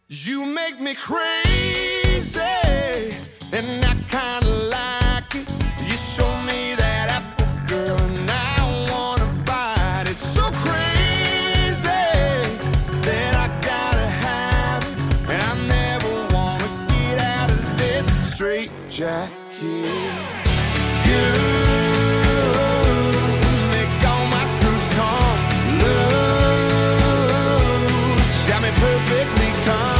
You make me crazy, and I kinda like it. You show me that apple, girl, and I wanna bite it. So crazy that I gotta have it, and I never wanna get out of this straight jacket. You make all my screws come loose, got me perfectly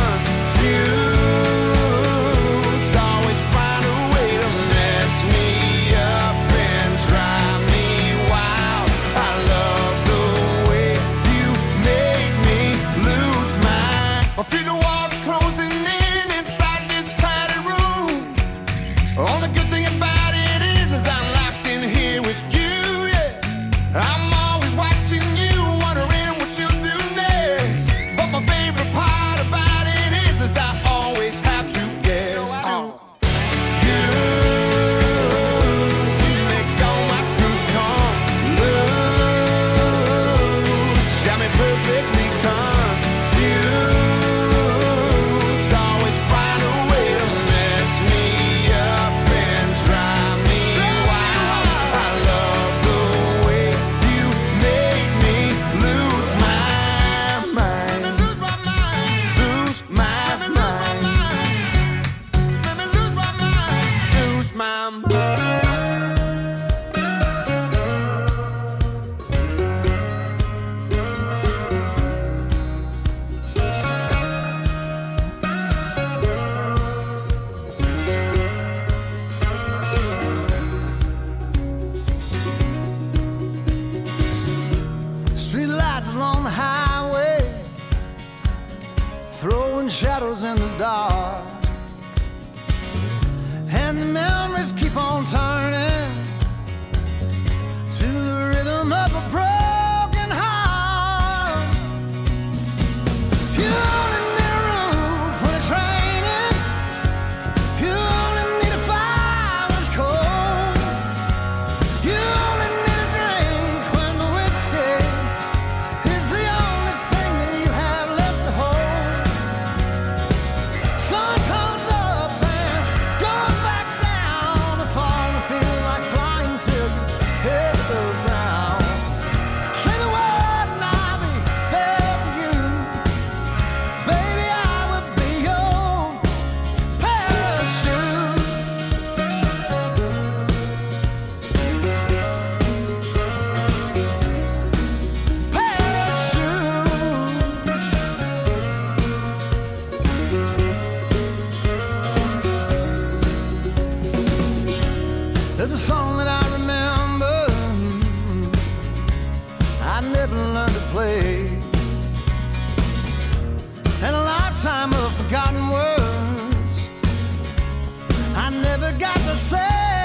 confused. Always find a way to mess me up and drive me wild. I love the way you make me lose my. I feel the walls closing in inside this padded room. Only good thing about it is I'm locked in here with you, yeah. I'm always watching you, wondering what you'll do next. But my favorite part about it is I always have to guess. You make all my screws come loose, got me perfectly confused. Always find a way to mess me up and drive me wild. I love the way you make me lose my mind. Lose my mind. Lose my mind. Lose my mind. Lose my mind. Street lights along the highway, throwing shadows in the dark, and the memories keep on turning to the rhythm of a broken heart. You only need a roof when it's raining. You only need a fire when it's cold. You only need a drink when the whiskey is the only thing that you have left to hold. Sun comes up and goes back down. The fall and feel like flying till you hit the ground. Say the word and I'll be there for you. Baby, I will be your parachute. There's a song that I remember I never learned to play, and a lifetime of forgotten words I never got to say.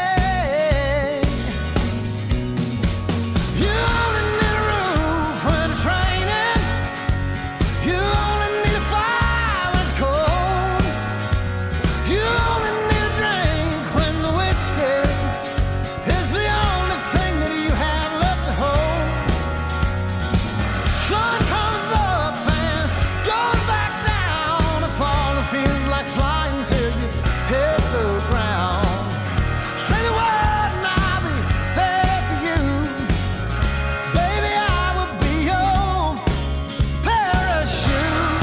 You only need a roof when it's raining. You only need a fire when it's cold. You only need a drink when the whiskey is the only thing that you have left to hold. Sun comes up and goes back down. The fall and feels like flying till you hit the ground. Say the word and I'll be there for you. Baby, I will be your parachute.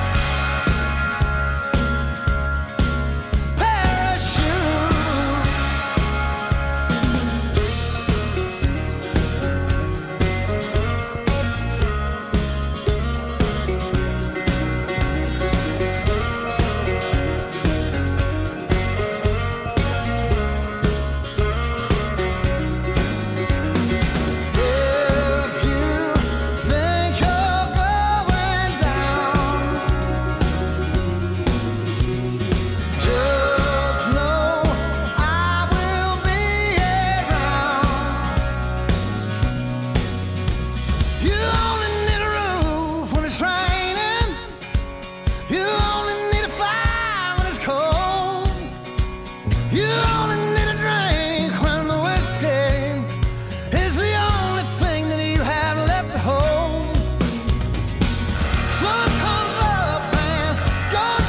Parachute. If you think you're going down, just know I will be around. You only need a roof when it's raining. You only need a fire when it's cold. You only need a drink when the whiskey is the only thing that you have left to hold. Sun comes up and goes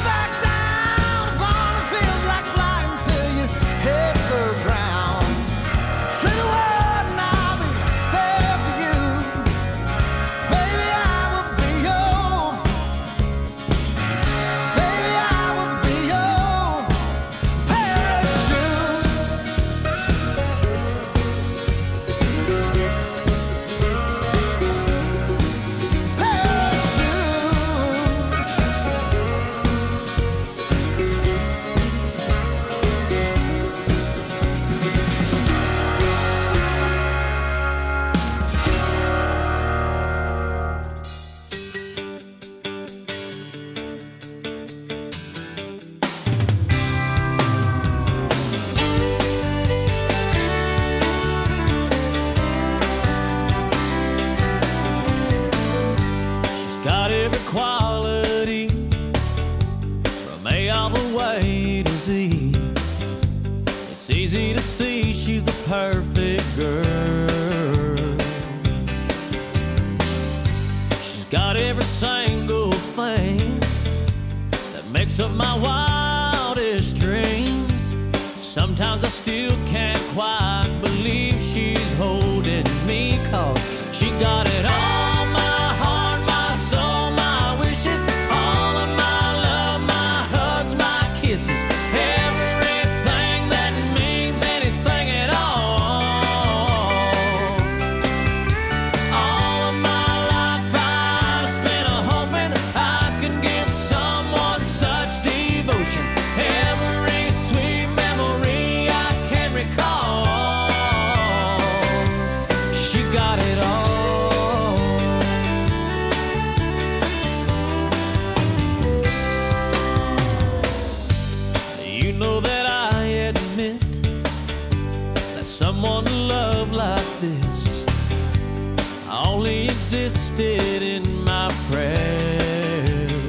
A to Z. It's easy to see she's the perfect girl. She's got every single thing that makes up my wildest dreams. Sometimes I still can't quite believe she's holding me, 'cause she got it all, my heart, my soul, my wishes, all of my love, my hugs, my kisses, everything that means anything at all. All of my life I've spent hoping I could give someone such devotion. Every sweet memory I can recall, she got it all. You know that I admit that someone to love like this only existed in my prayers,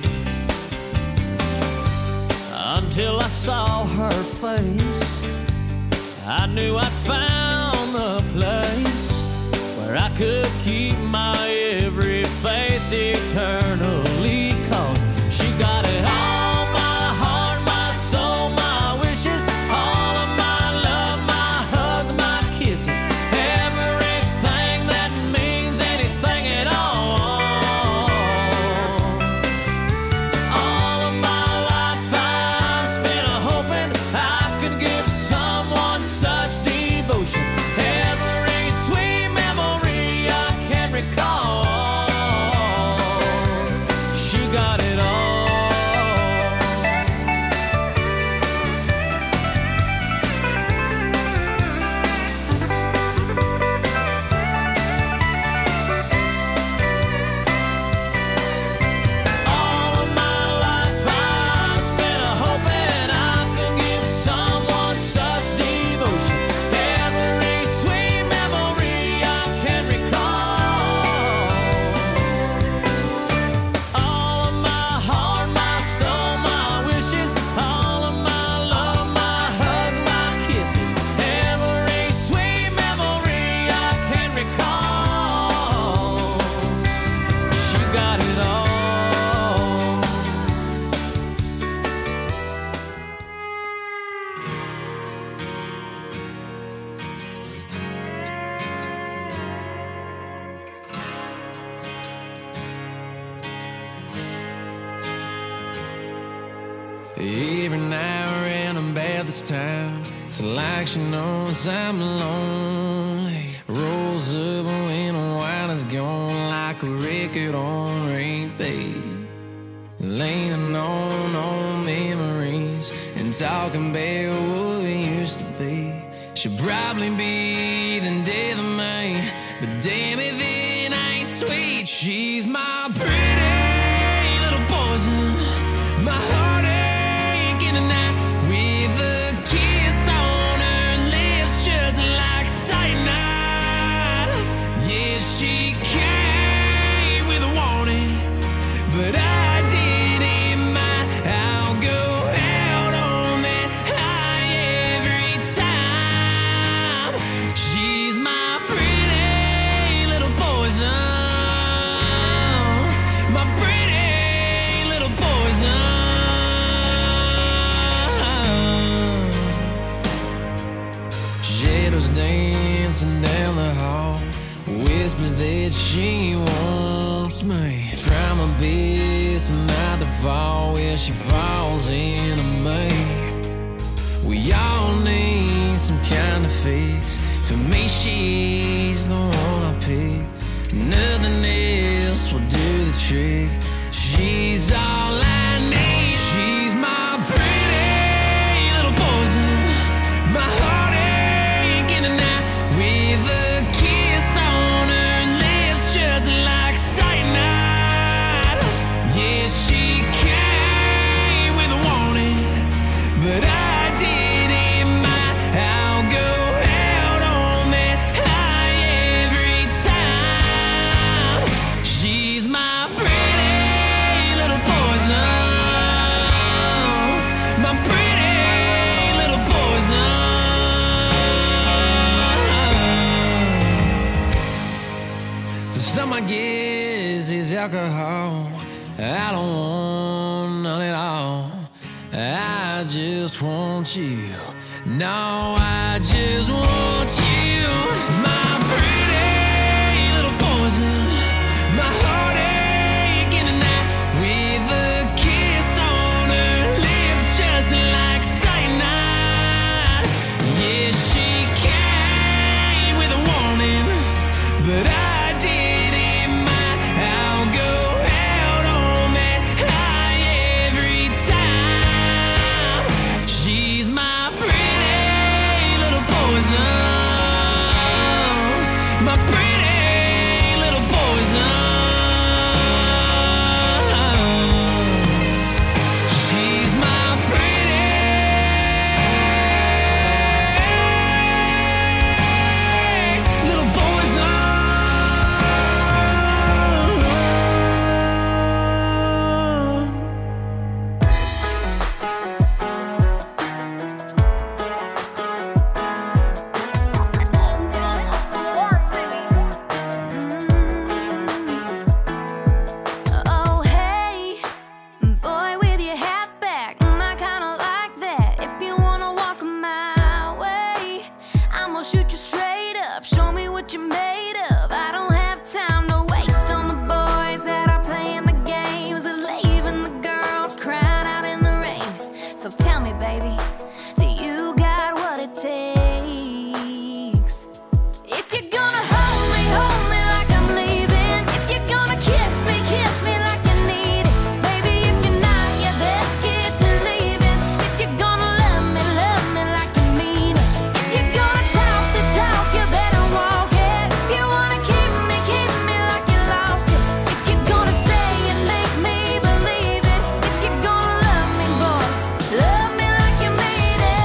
until I saw her face. I knew I'd found the place where I could keep my every faith eternally, 'cause she got it all, my heart, my soul, my wishes, all of my love, my hugs, my kisses, everything that means anything at all. All of my life I've spent hoping I could give someone such devotion. Every sweet memory I can recall, she got it all. All of my life I've spent hoping I could give someone such devotion. Every sweet memory I can recall. All of my heart, my soul, my wishes, all of my love, my hugs, my kisses, every sweet memory I can recall. She got it all. Every now and about this time, it's like she knows I'm lonely. Rolls up when the wine is gone, like a record on repeat. Leaning on old memories and talking about what we used to be. She'll probably be the death of me, but damn if it ain't sweet. She's my pretty little poison, my heartache in the night, with a kiss on her lips just like cyanide. Yeah, she came with a warning, but I didn't mind. I'll go out on that high every time. She's my pretty little poison, my pretty little poison. Shadows dancing down the hall, whispers that she wants me. Try my best not to fall when she falls into me. We all need some kind of fix. For me, she's the one I pick. Nothing else will do the trick. She's all I need. She's my pretty little poison, my heartache in the night, with a kiss on her lips just like cyanide. Yeah, she came with a warning, but I didn't mind. I'll go out on that high every time. She's my pretty little poison. alcohol. I don't want none at all. I just want you. No, I just want you. My pretty little poison. My heartache in the night. With a kiss on her lips just like cyanide. Yeah, she came with a warning, but I didn't mind. I'll go out on that high every time. She's my pretty little poison. My pretty little poison. She's my pretty little poison. Oh, hey, boy with your hat back, I kinda like that. If you wanna walk my way, I'm gonna shoot you straight up. Show me what you're made of. I don't have time to waste on the boys that are playing the games and leaving the girls crying out in the rain. So tell me, baby, do you got what it takes? If you're gonna hold me like I'm leaving. If you're gonna kiss me like you need it. Baby, if you're not, you best get to leaving. If you're gonna love me like you mean it. If you're gonna talk the talk, you better walk it. If you wanna keep me like you lost it. If you're gonna say and make me believe it. If you're gonna love me, boy, love me like you mean it.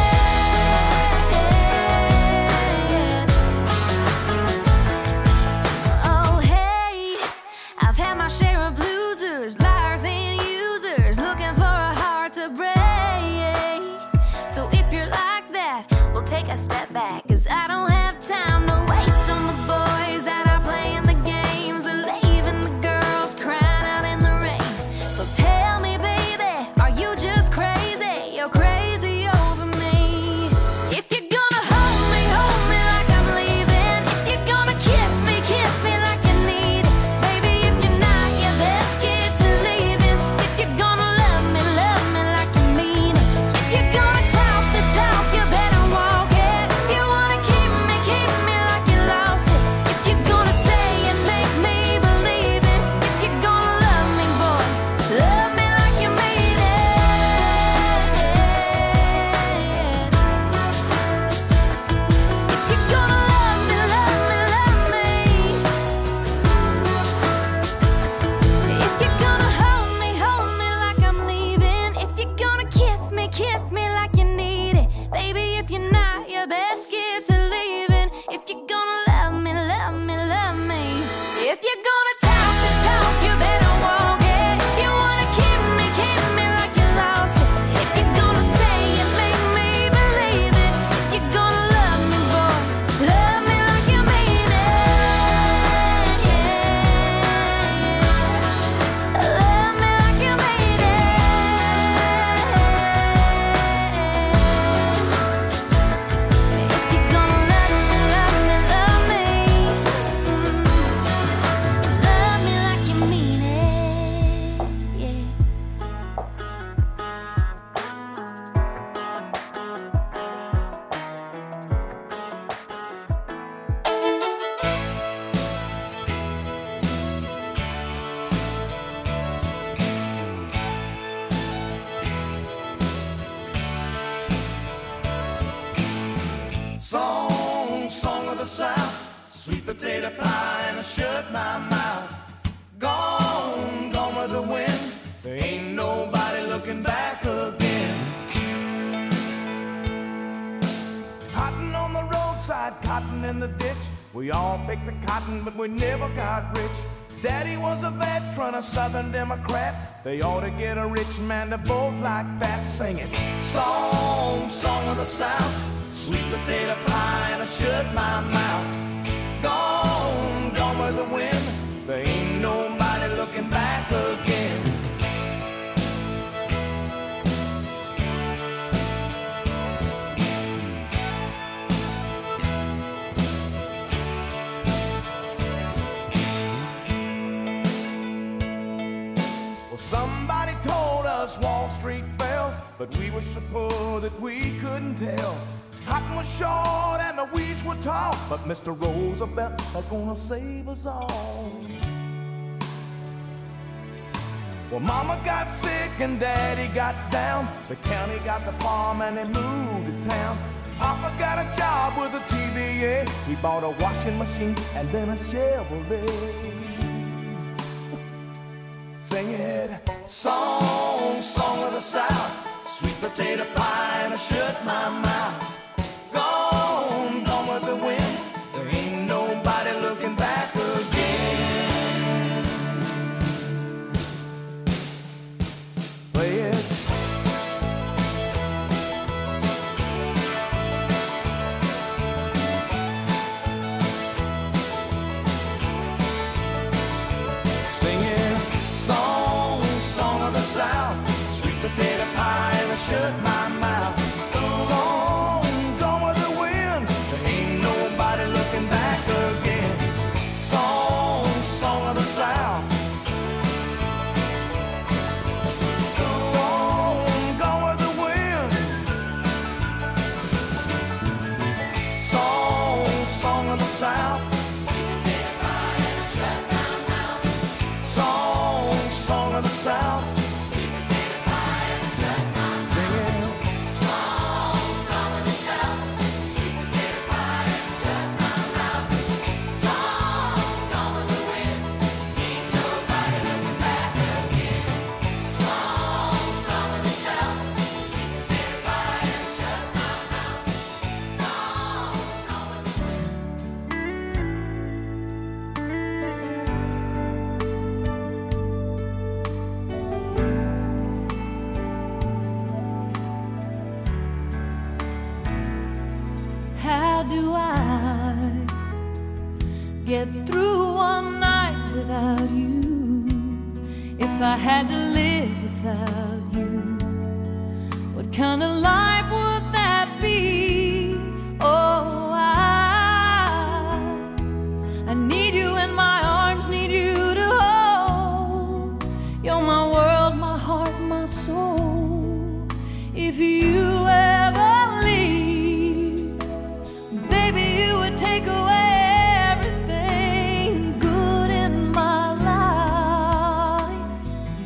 Oh, hey, I've had my share of losers, liars and users, looking for a heart to break. So if you're like that, we'll take a step back, 'cause I don't have time to waste on the boys that are playing the games and leaving the girls crying out in the rain. So tell me, baby, are you just crazy? You're crazy over me. If you're gonna hold me like I'm leaving. If you're gonna kiss me like you need it. Baby, if you're not, you best get to leaving. If you're gonna love me like you mean it. If you're gonna talk the talk, you better walk it. If you wanna keep me like you lost it. If you're gonna say and make me believe it. If you're gonna love me, boy, love me like you mean it. If you're gonna love me. If you're gonna hold me like I'm leaving. If you're gonna kiss me like you need it. Baby, if you're not, you best get to leaving. If you're gonna love me. If you're gonna talk the talk, you better walk it. If you wanna keep me like you lost it. If you're gonna say and make me believe it. If you're gonna love me, boy, love me like you mean it. Love me like you mean it. If you're gonna love me. Love me like you mean it. Yeah. Song of the South, sweet potato pie and I shut my mouth. Gone with the wind. There ain't nobody looking back again. Cotton on the roadside, cotton in the ditch. We all picked the cotton, but we never got rich. Daddy was a veteran, a Southern Democrat. They ought to get a rich man to vote like that, singing song of the South, sweet potato pie and I shut my mouth. Gone with the wind. There ain't nobody looking back. again. Well, somebody told us Wall Street fell, but we were so poor that we couldn't tell. Cotton was short and the weeds were tall, but Mr. Roosevelt was gonna save us all. Well, Mama got sick and Daddy got down. The county got the farm and they moved to town. Papa got a job with a TVA. He bought a washing machine and then a Chevrolet. Sing it, song, song of the South, sweet potato pie and I shut my mouth. Gone, gone with the wind, there ain't nobody looking back again. Play it. Singing, song, song of the South, sweet potato pie and I shut my mouth. Gone, gone with the wind, there ain't nobody looking back again. Song, song of the South. Gone, gone with the wind. Song, song of the South. Song, song of the South. How do I get through one night without you? If I had to live without you, what kind of life would that be? Oh, I need you in my arms, need you to hold. You're my world, my heart, my soul. If you ever leave, baby, you would take away everything good in my life.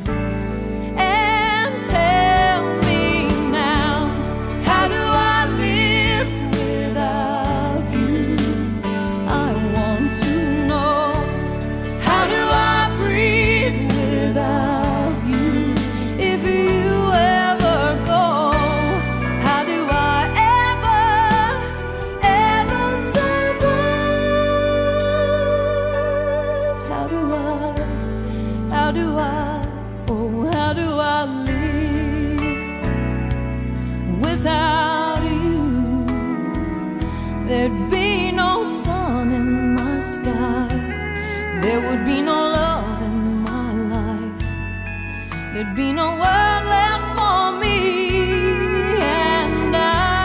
And tell me now, how do I live without you? I want to know, how do I breathe without you? If you ever go, how do I ever survive? How do I, oh, how do I live without you? There'd be no sun in my sky, there would be no love in my life, there'd be no world left for me. And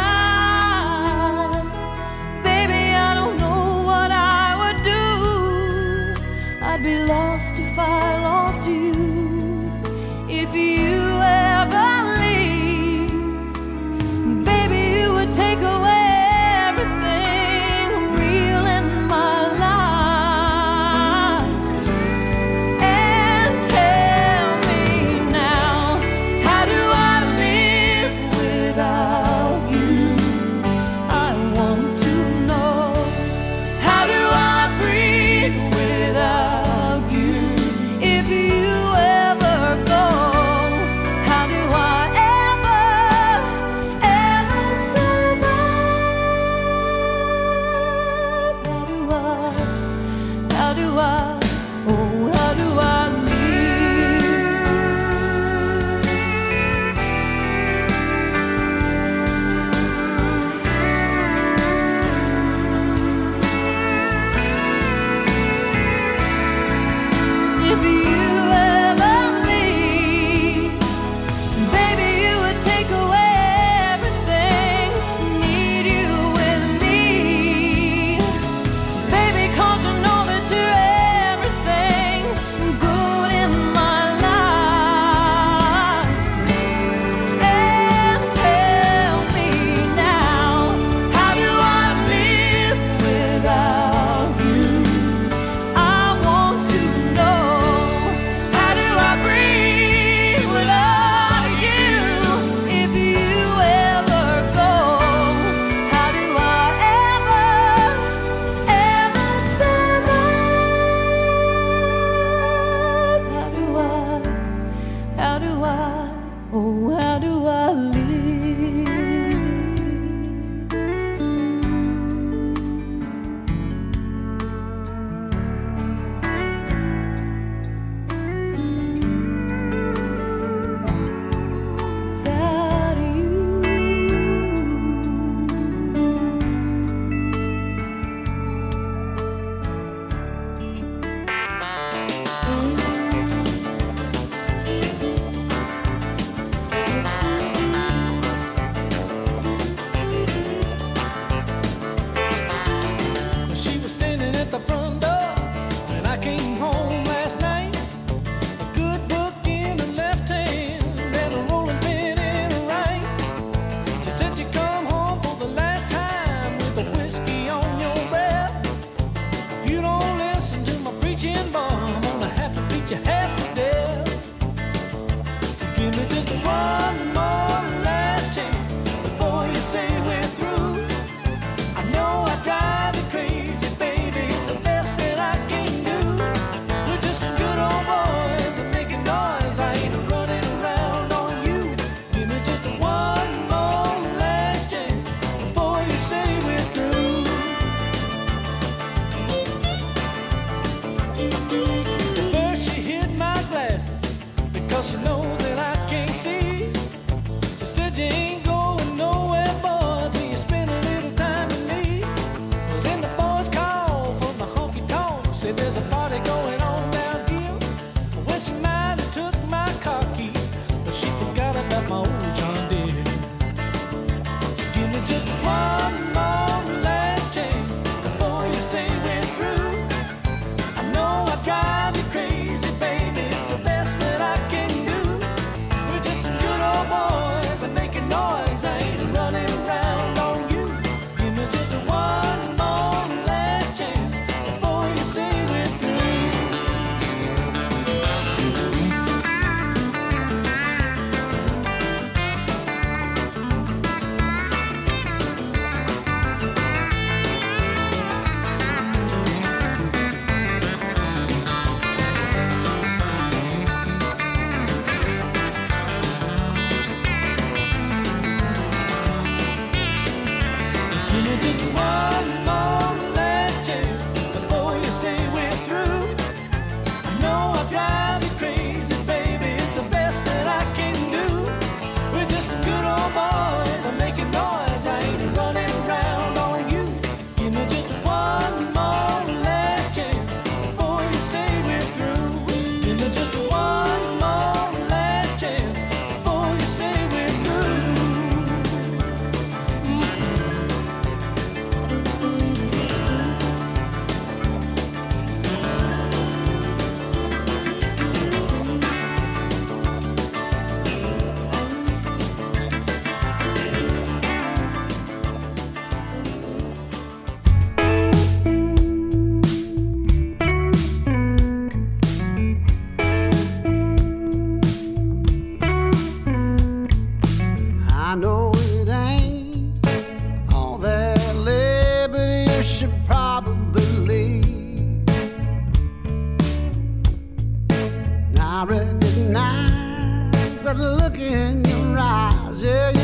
baby, I don't know what I would do. I'd be lost if I lost you. If you ever leave, baby, you would take away everything real in my life.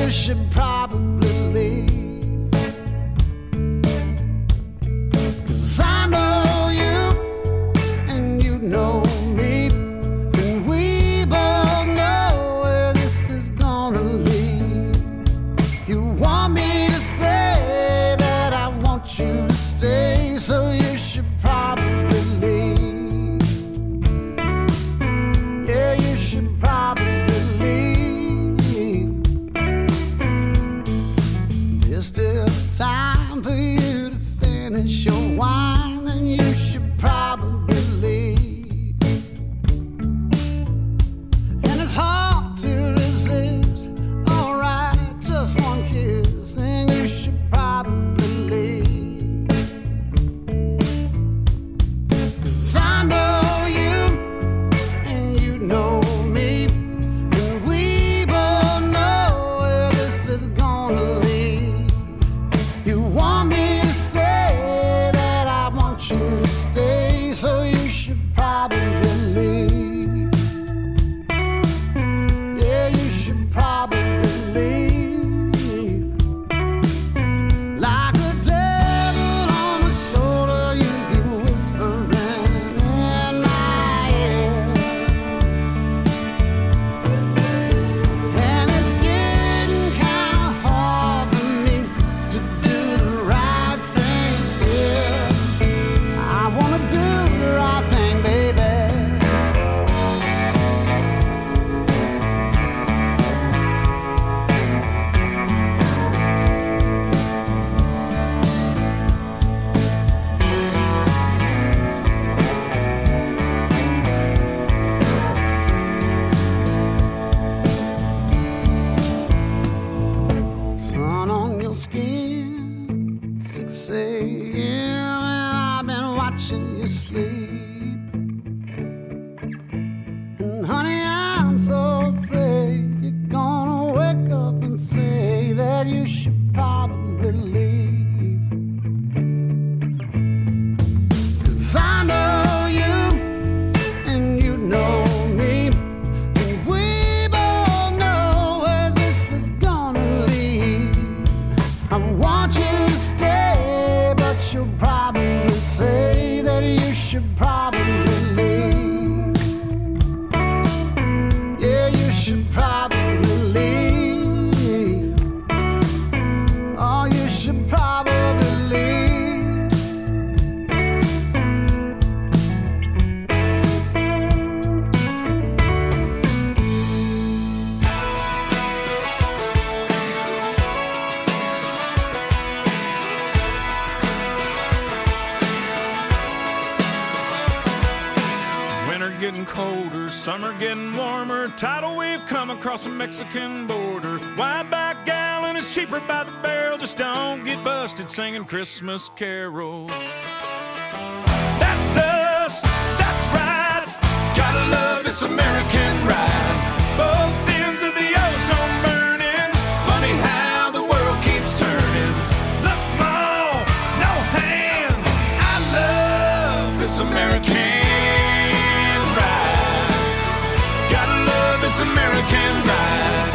you should probably leave. 'Cause I know you and you know me, and we both know where this is gonna lead. You want me to say that I want you to stay, so you should probably leave. Yeah, you should probably leave. There's still time for you to finish your wine, and you should probably leave. And it's hard to resist. Alright, just one kiss, and you should probably leave. 'Cause I know you and you know me, and we both know where this is gonna lead. You want me to say that I want you to stay, so you should probably leave. Yeah, you should probably leave. Like a devil on my shoulder, you keep whispering in my ear. And it's getting kinda hard for me to do the right thing here. I wanna do the right thing, baby. Sun on your skin, 6 a.m. and I've been watching you sleep. And honey, I'm so afraid you're gonna wake up and say that you should probably leave. 'Cause I know you and you know me, and we both know where this is gonna lead. I want you to stay, but you'll probably say that you should probably leave. Yeah, you should probably leave. Oh, you should probably leave. Winter getting colder, summer getting warmer. Tidal wave come across the Mexican border. Wide back gallon is cheaper by the barrel. Just don't get busted singing Christmas carols. That's us, that's right. Gotta love this American ride. Both ends of the ozone burning. Funny how the world keeps turning. Look, Mom, no hands. I love this American ride. Gotta love this American ride.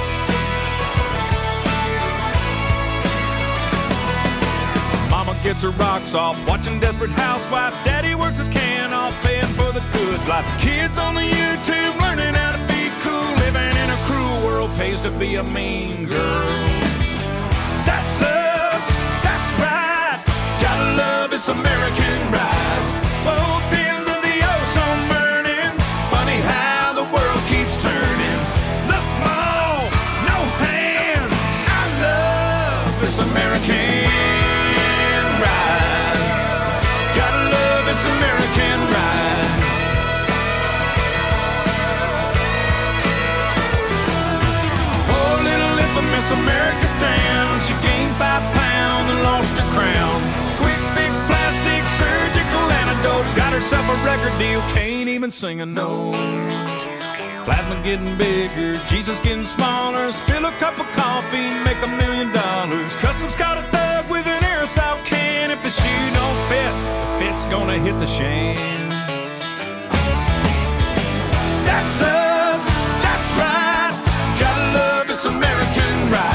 Mama gets her rocks off watching Desperate Housewife. Daddy works his can off paying for the good life. Kids on the YouTube learning how to be cool. Living in a cruel world pays to be a mean girl. That's us, that's right. Gotta love this American ride. Both ends of the ozone burning. Funny how the world keeps turning. Look, Mom, no hands. I love this American ride. Gotta love this American ride. Poor little infamous America stand. She gained 5 pounds and lost her crown. Quick fix, plastic, surgical antidotes. Got herself a record deal, can't even sing a note. Plasma getting bigger, Jesus getting smaller. Spill a cup of coffee, make $1 million. Customs caught a thug with an aerosol can. If the shoe don't fit, the fit's gonna hit the shan. That's us, that's right. Gotta love this American ride.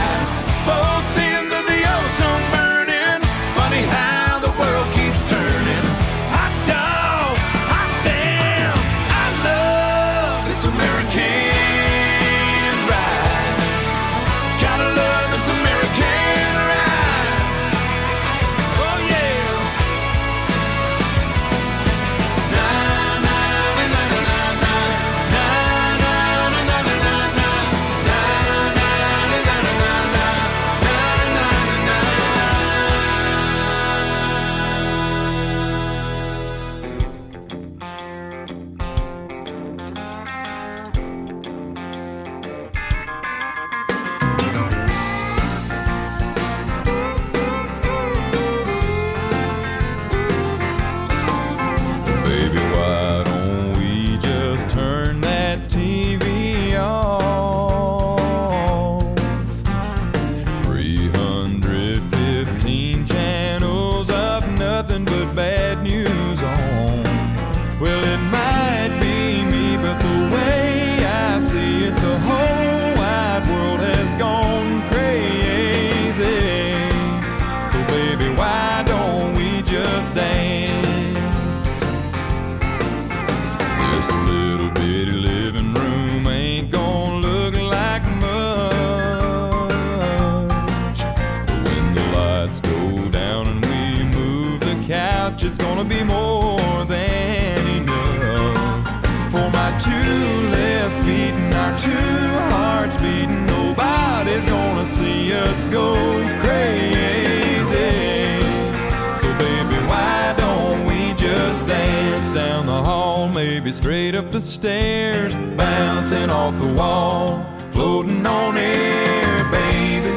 gonna be more than enough for my two left feet and our two hearts beating. Nobody's gonna see us go crazy. So baby, why don't we just dance down the hall, maybe straight up the stairs, bouncing off the wall, floating on air, baby.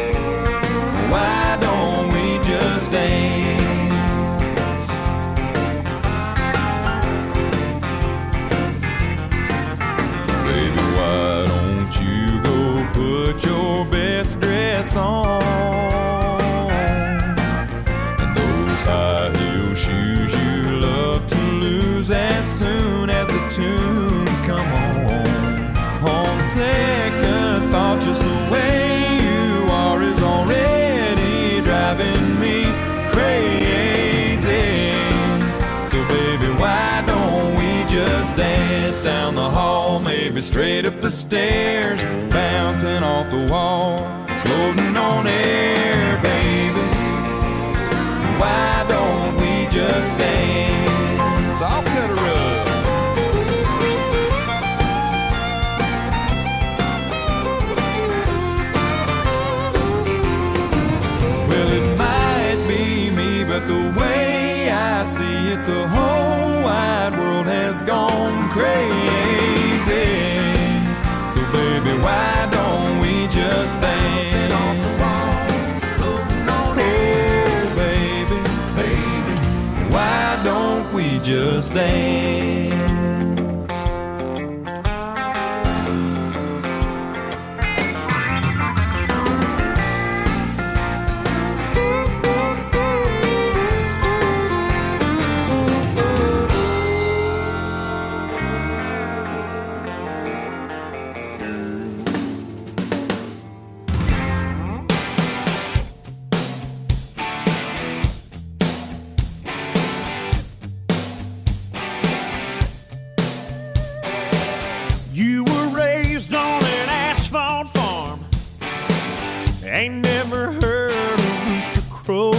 Why don't we just dance? Baby, why don't you go put your best dress on and those high heel shoes you love to lose as soon as the tunes come on. On second thought, just the way you are is already driving me crazy. So baby, why don't we just dance down the hall, maybe straight up the stairs, bouncing off the wall, floating on air, baby. Why don't we just dance? I'll cut a rug. Well, it might be me, but the way I see it, the whole wide world has gone crazy. So baby, why don't we just dance? Oh baby, why don't we just dance? You were raised on an asphalt farm, ain't never heard a rooster crow,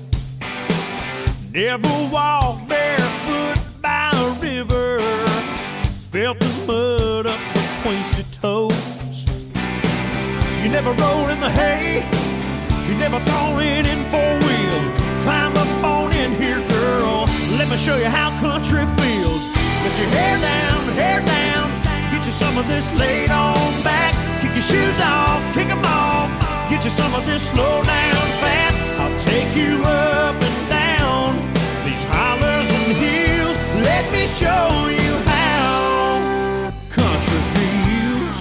never walked barefoot by a river, felt the mud up between your toes. You never rolled in the hay, you never thrown it in four-wheel. Climb up on in here, girl, let me show you how country feels. Get your hair down, get you some of this laid on back. Kick your shoes off, kick them off. Get you some of this slow down fast. I'll take you up and down these hollers and hills. Let me show you how country feels.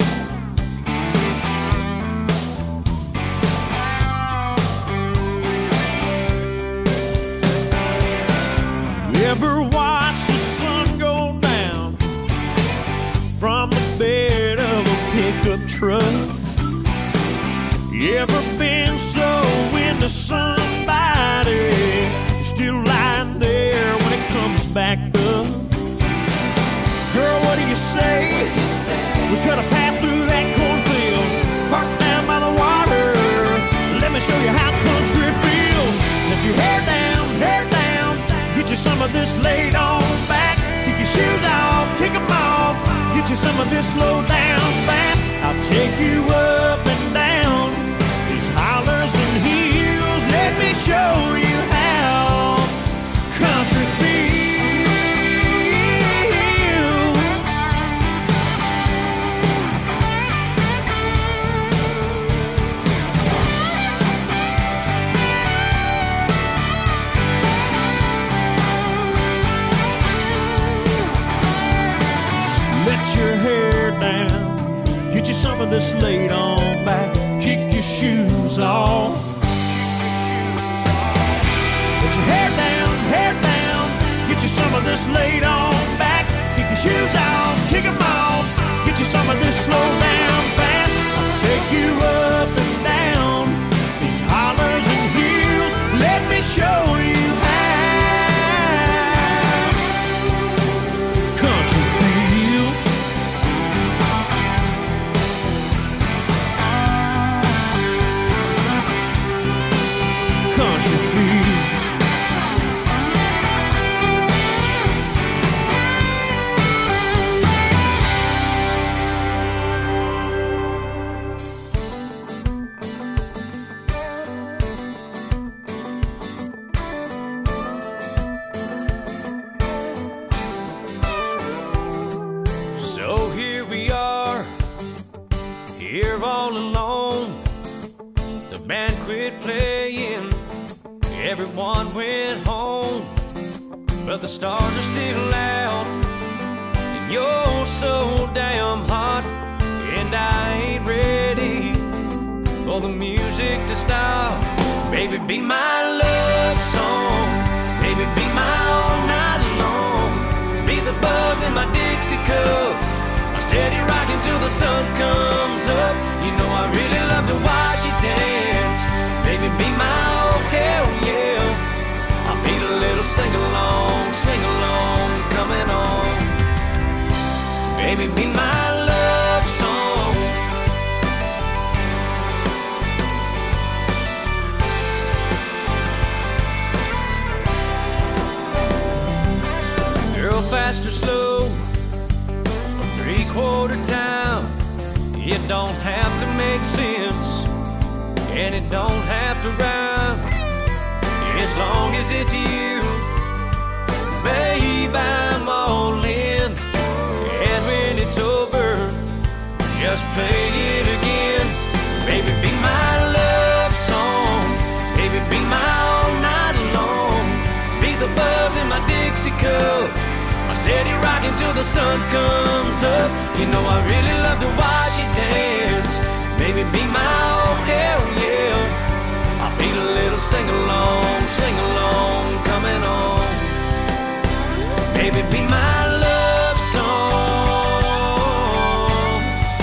You ever watch the sun go down from the bed of a pickup truck? You ever been so into somebody you're still lying there when it comes back up? Girl, what do you say? We cut a path through that cornfield, parked down by the water. Let me show you how country feels. Let your hair down, get you some of this laid on back. Kick your shoes off, kick them off. Get you some of this slow down fast. I'll take you up and down these hollers and hills. Let me show you how country feels. Let your hair down, get you some of this laid on back. Kick your shoes off. Let your hair down, get you some of this laid on back. Kick your shoes off, kick them off. Get you some of this slow down fast. I'll take you up and down these hollers and hills. Let me show you how country feels. Country feels. alone. The band quit playing, everyone went home, but the stars are still out, and you're so damn hot, and I ain't ready for the music to stop. Baby, be my love song, baby, be my all night long, be the buzz in my Dixie cup, my steady rockin' till the sun comes up. You know I really love to watch you dance. Baby, be my oh hell yeah. I feel a little sing-along coming on. Baby, be my love song. Girl, fast or slow, three-quarter time, it don't have to make sense, and it don't have to rhyme, as long as it's you. Babe, I'm all in, and when it's over, just play it again. Baby, be my love song, baby, be my all night long, be the buzz in my Dixie cup, my steady rockin' till the sun comes up. You know I really love to watch you dance. Baby, be my oh hell yeah. I feel a little sing-along coming on. Baby, be my love song.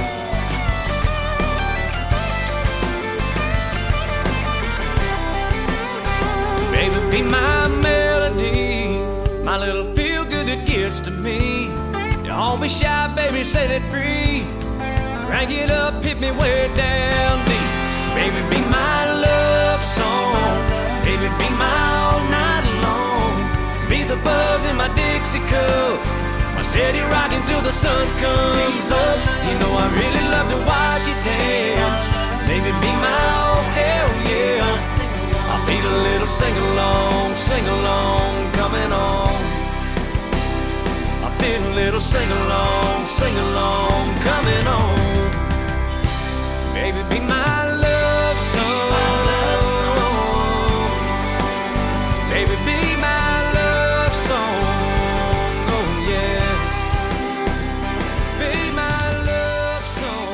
Baby, be my melody, my little feel-good that gets to me. Don't be shy, baby, set it free. Crank it up, hit me way down deep. Baby, be my love song. Baby, be my all night long. Be the buzz in my Dixie cup, my steady rockin' till the sun comes up. You know I really love to watch you dance. Baby, be my oh hell yeah. I feel a little sing-along coming on. I feel a little sing-along coming on. Baby, be my love song. Baby, be my love song. Oh yeah. Be my love song.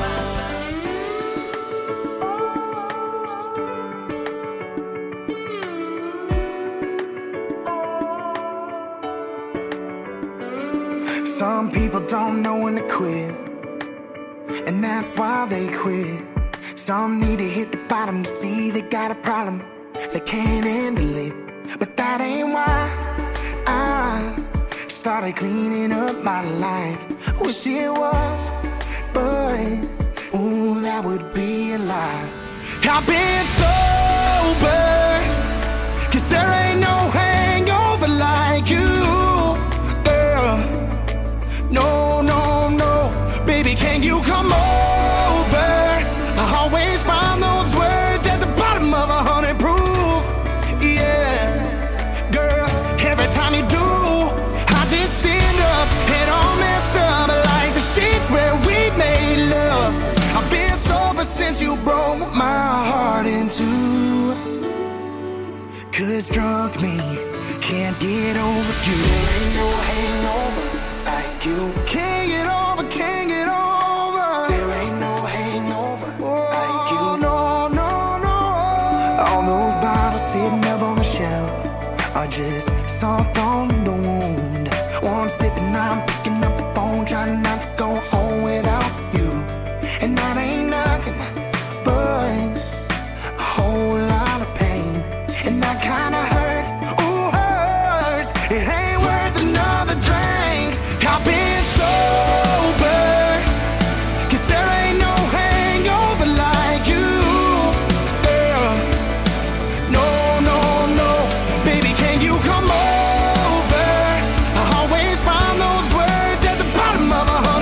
Some people don't know when to quit, and that's why they quit. Some need to hit the bottom to see they got a problem, they can't handle it. But that ain't why I started cleaning up my life. Wish it was, but ooh, that would be a lie. I've been sober, 'cause there ain't no hangover like you, girl. No, no, no, baby, can you come over? I always find those words at the bottom of 100 proof. Yeah, girl, every time you do, I just end up head all messed up like the sheets where we made love. I've been sober since you broke my heart in two. 'Cause drunk me can't get over you. There ain't no hangover like you. Can't get over, can't get over. There ain't no hangover like you. No, no, no. All those bottles sitting up on the shelf are just salt on the wound. One sip and I'm picking up the phone, trying not to go home without you. And that ain't nothing but a whole lot of pain. And that kinda hurt, ooh, hurts. It ain't worth another drink. I've been sober, 'cause there ain't no hangover like you, girl. No, no, no, baby, can you come over? I always find those words at the bottom of a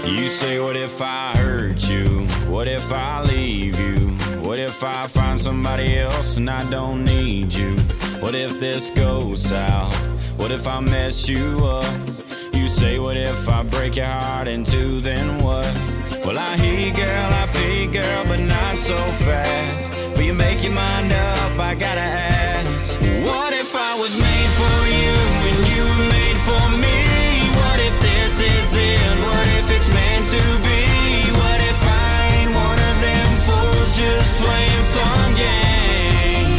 You say, what if I hurt you? What if I leave you? What if I find somebody else and I don't need you? What if this goes south? What if I mess you up? You say, what if I break your heart in two, then what? Well, I hear you, girl, I feel you, girl, but not so fast. Will you make your mind up? I gotta ask. What if I was made for you and you were made for me? What if this is it? What if it's meant to be? What if I ain't one of them fools just playing some game?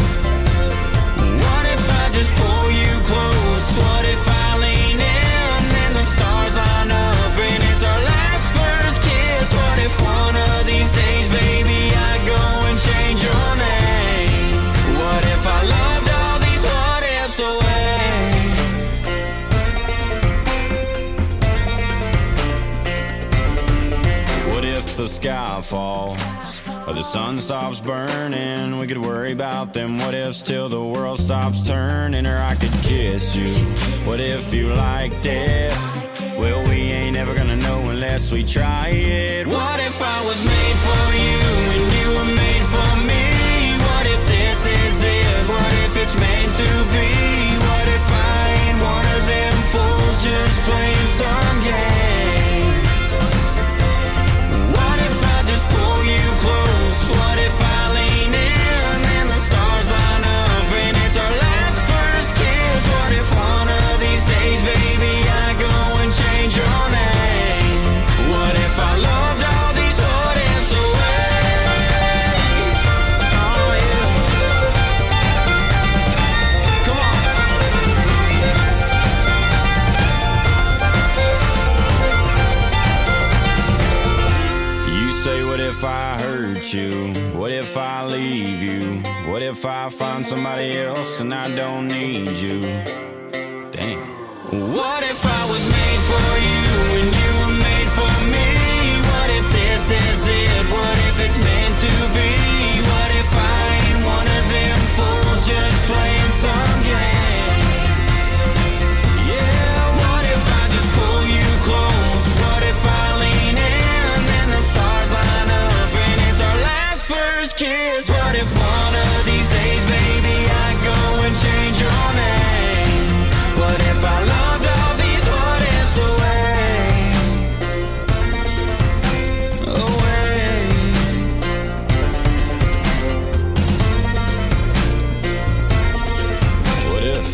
What if I just pull you close? What if I lean in and the stars line up and it's our last first kiss? What if one of these days, baby, I go and change your name? What if I loved all these what ifs away? What if the sky falls or the sun stops burning? We could worry about them what ifs till the world stops turning. Or I could kiss you. What if you liked it? Well, we ain't ever gonna know unless we try it. What if I was made for you and you were made for me? What if this is it? What if it's meant to be? What if I ain't one of them fools just playing some game? What if I just pull you close? What if I lean in and the stars line up and it's our last first kiss? What if one of these days, baby, I go and change your name? What if I loved all these what ifs away? Oh yeah. Come on. You say, what if I hurt you? What if I leave you? What if I find somebody else and I don't need you? Damn. What if I was made for you and you were made for me? What if this is it? What if it's meant to be? What if I ain't one of them fools just playing some game? Yeah, what if I just pull you close? What if I lean in and the stars line up and it's our last first kiss? What if one of these days, baby, I go and change your name? What if I loved all these what ifs away? Away. What if?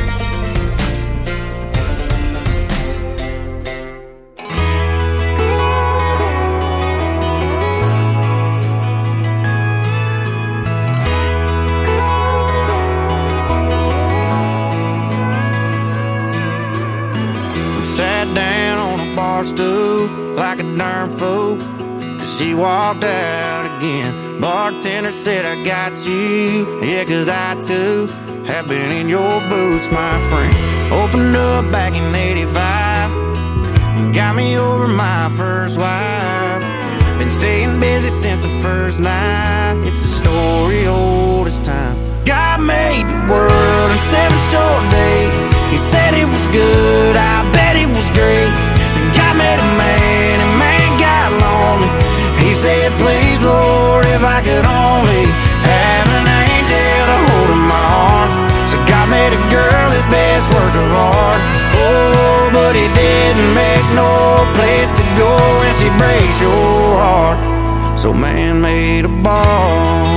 Sat down on a bar stool like a darn fool, 'cause she walked out again. Bartender said, I got you, yeah, 'cause I too have been in your boots, my friend. Opened up back in 85 and got me over my first wife. Been staying busy since the first night. It's a story old as time. God made the world in 7 short days. He said it was good, I bet it was great. And God made a man, and man got lonely. He said, please, Lord, if I could only have an angel to hold in my arms. So God made a girl his best work of art. Oh, but he didn't make no place to go when she breaks your heart. So man made a ball.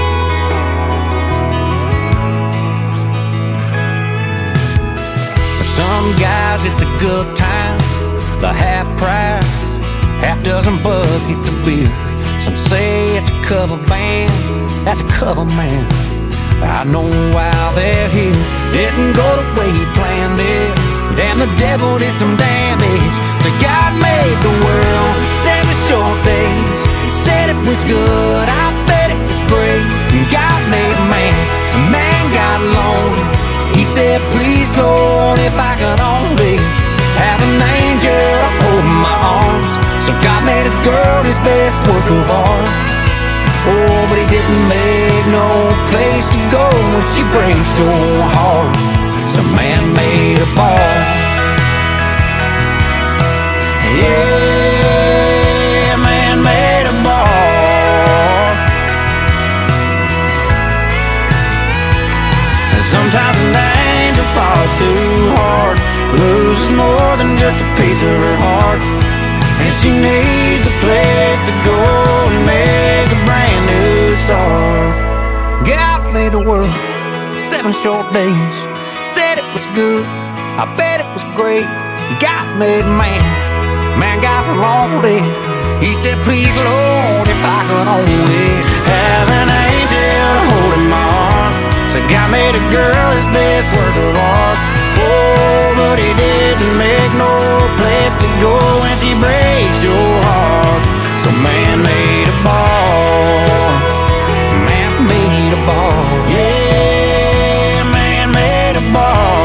Some guys it's a good time, the half price, half dozen buckets of beer. Some say it's a cover band, that's a cover man. I know why they're here. Didn't go the way he planned it. Damn, the devil did some damage. So God made the world 7 short days. Said it was good, I bet it was great. And God made a man got lonely. He said, please, Lord, if I could only have an angel to hold in my arms. So God made a girl his best work of art. Oh, but he didn't make no place to go when she breaks your heart. So man made a ball. Yeah. the world, 7 short days. Said it was good, I bet it was great. God made man, man got lonely. He said, please Lord, if I could only have an angel holding my arm. So God made a girl his best work of art. Oh, but he didn't make no place to go when she breaks your heart. So man made a ball, man made a ball, yeah, man made a ball.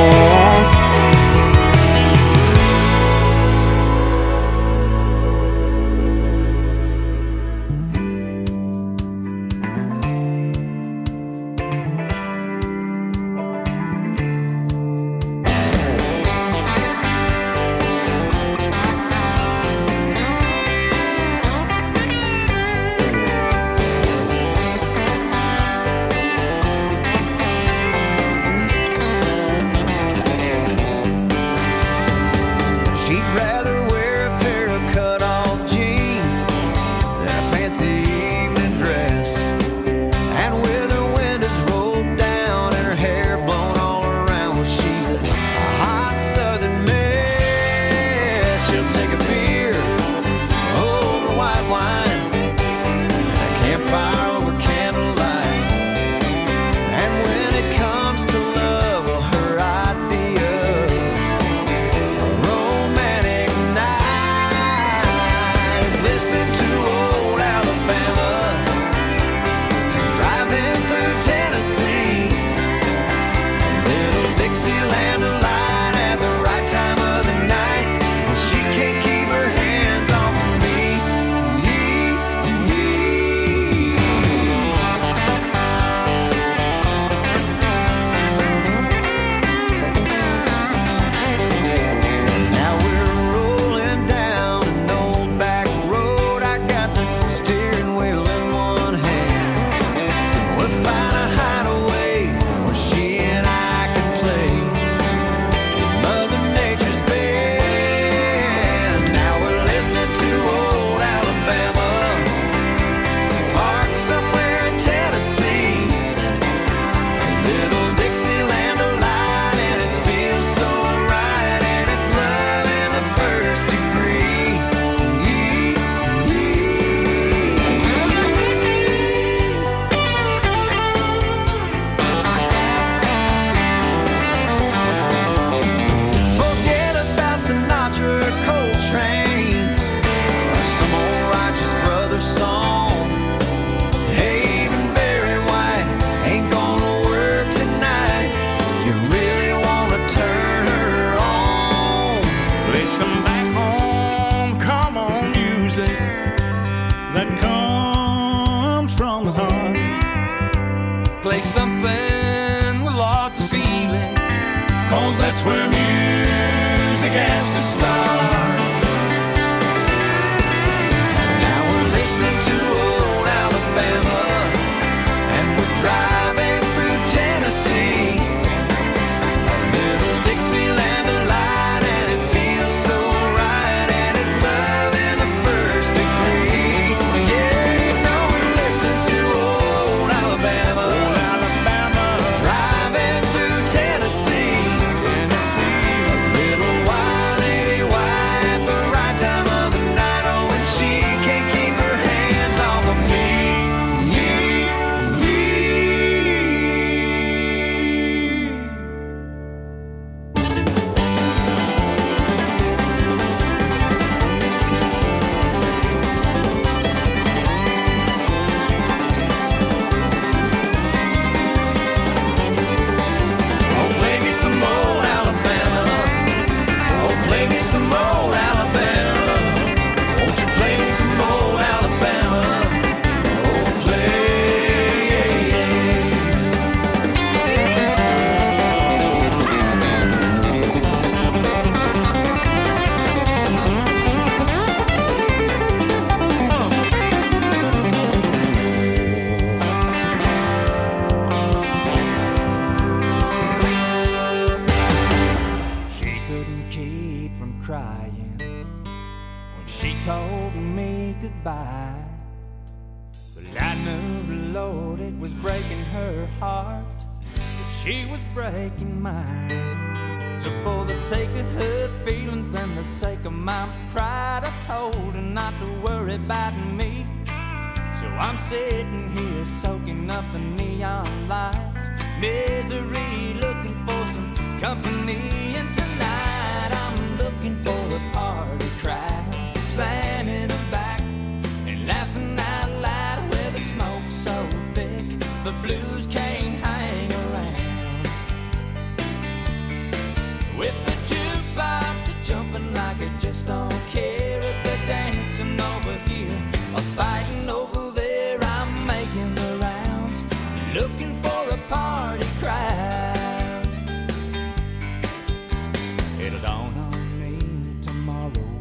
She'd rather wear a pair of cut-off jeans than a fancy evening dress. And with her windows rolled down and her hair blown all around, well, she's a hot southern mess. She'll take a beer over white wine and a campfire over candlelight. And when it comes to love, well, her idea listening to old Alabama and driving through Tennessee. A little Dixieland delight at the right time of the night when she can't keep her hands off of me. Now we're rolling down an old back road. I got the steering wheel in one hand. We'll find a hideaway where she and I can play in Mother Nature's band. Now we're listening to old Alabama, parked somewhere in Tennessee. A little Dixieland delight, and it feels so right, and it's love in the first degree. Forget about Sinatra or Coltrane or some old Righteous Brothers song. Hey, even Barry White ain't gonna work tonight. If you really wanna turn her on, Play some back home, come on music that comes from the heart. play something with lots of feeling. 'Cause that's where music has to start. Now we're listening to old Alabama, and we're driving through Tennessee. A little Dixieland delight, and it feels so right, and it's love in the first degree. Yeah, you know we're listening to old Alabama, driving through Tennessee. A little wild lady white, the right time of the night. Oh, and she can't keep her hands off of me. Oh, play me some old Alabama. Oh, play me some old Alabama. Won't you play me some old Alabama? Oh, play. She couldn't keep from crying when she told me goodbye. But I never Lord, it was breaking her heart, but she was breaking mine. So for the sake of her feelings and the sake of my pride, I told her not to worry about me. So I'm sitting here soaking up the neon lights, misery, looking for some company. And tonight I'm looking for a party crowd, slamming them back and laughing out loud. Where the smoke's so thick, the blues can't hang around. With the jukebox jumping like it just don't care. If they're dancing over here or fighting over there, I'm making the rounds, looking for a party crowd. It'll dawn on me tomorrow,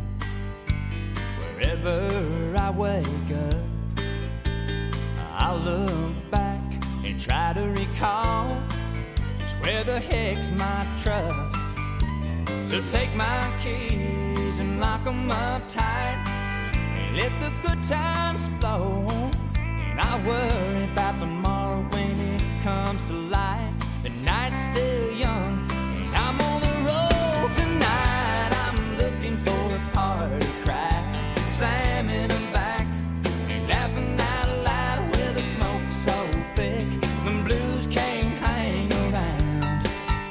wherever I wake up, I'll look back and try to recall just where the heck's my truck. So take my keys and lock 'em up tight, and let the good times flow. And I'll worry about tomorrow when it comes to light. The night's still young and I'm on the road. Tonight I'm looking for a party crowd, slamming them back and laughing out loud. Where the smoke's so thick, the blues can't hang around.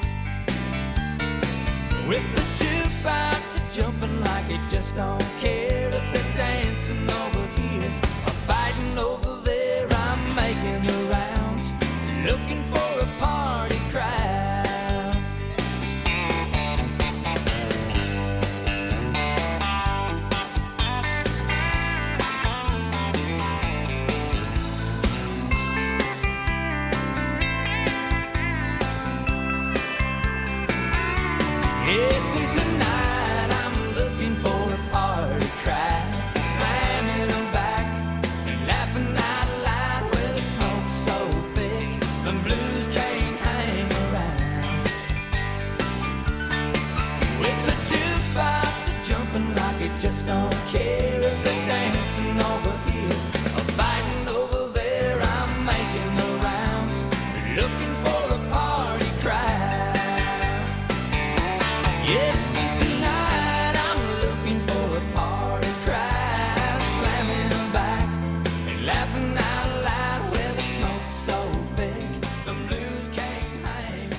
With the jukebox jumping like it just don't care. If they're dancing over here or fighting over there, I'm making the rounds, looking for a party crowd. Yes, and tonight I'm looking for a party crowd, slamming them back and laughing out loud. Where the smoke's so thick, the blues can't hang around. With the jukebox jumping like it just don't care. If they're dancing over here or fighting over there, I'm making the rounds, looking for a party crowd. Yes, and tonight I'm looking for a party crowd, slamming them back and laughing out loud. Where the smoke's so big, the blues can't hang.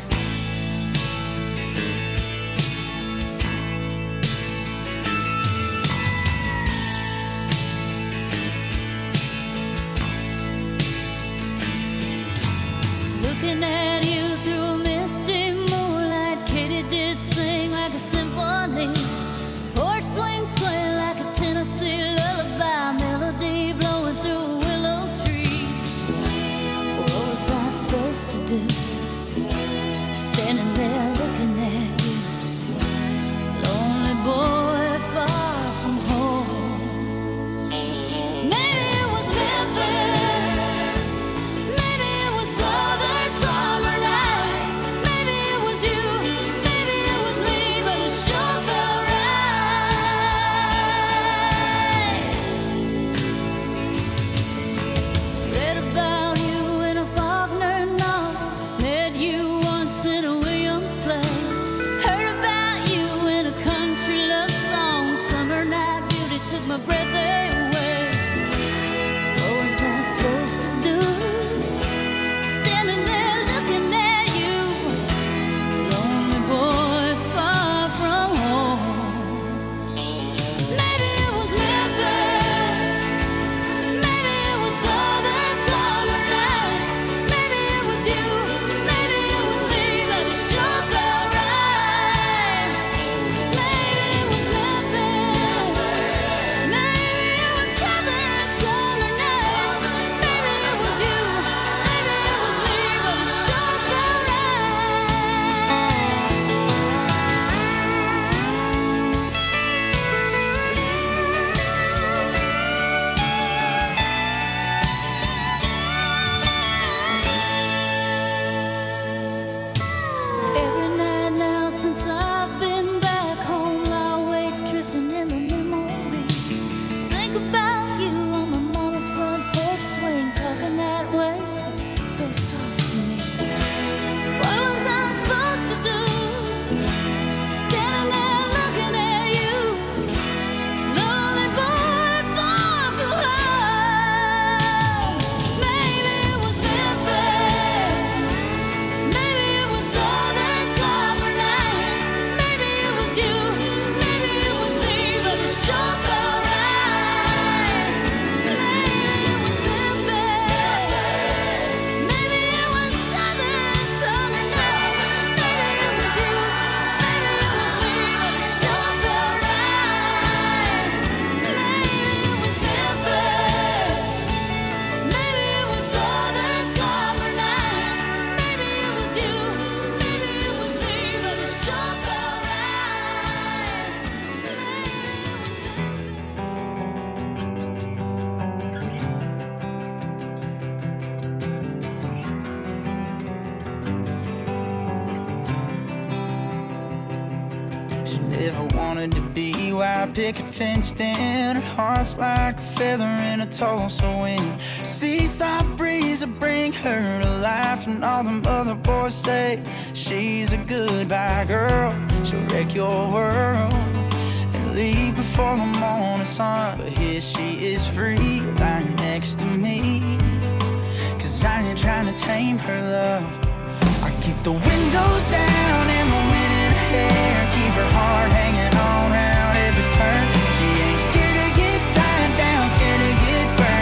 wanted to be white picket fenced in. Her heart's like a feather in a Tulsa wind. Seaside breeze will bring her to life, and all them other boys say she's a goodbye girl. She'll wreck your world and leave before the morning sun. But here she is free, lying next to me, 'cause I ain't trying to tame her love. I keep the windows down and the wind in her hair, keep her heart hanging on round every turn.